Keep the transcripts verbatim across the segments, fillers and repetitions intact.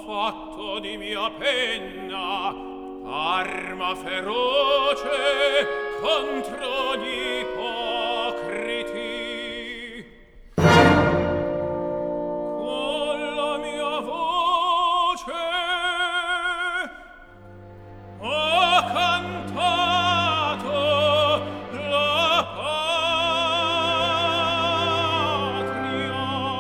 fatto di mia penna arma feroce contro gli ipocriti. Con la mia voce ho cantato la patria.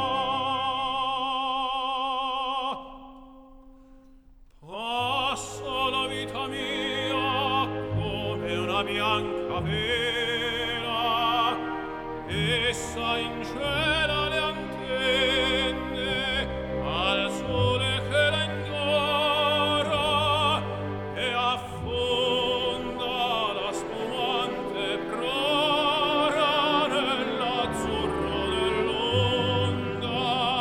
Passa la vita mia come una bianca vela, essa incela le antenne al sole che la indora e affonda la spumante prora nell'azzurro dell'onda.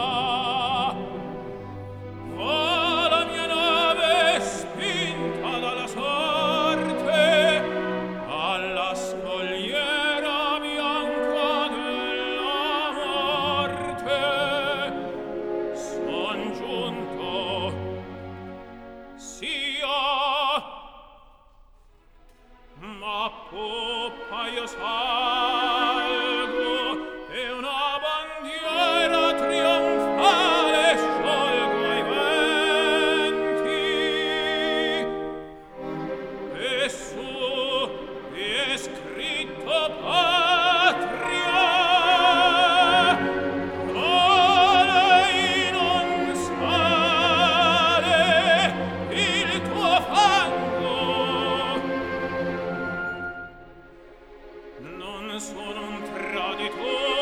Va la mia nave spinta dalla sorte alla scogliera bianca della morte. Son giunto, sia, ma poppa io salgo e una bandiera trionfale sciolgo ai venti, e su vi è scritto patria. Lei non sale il tuo fango. Non sono un traditore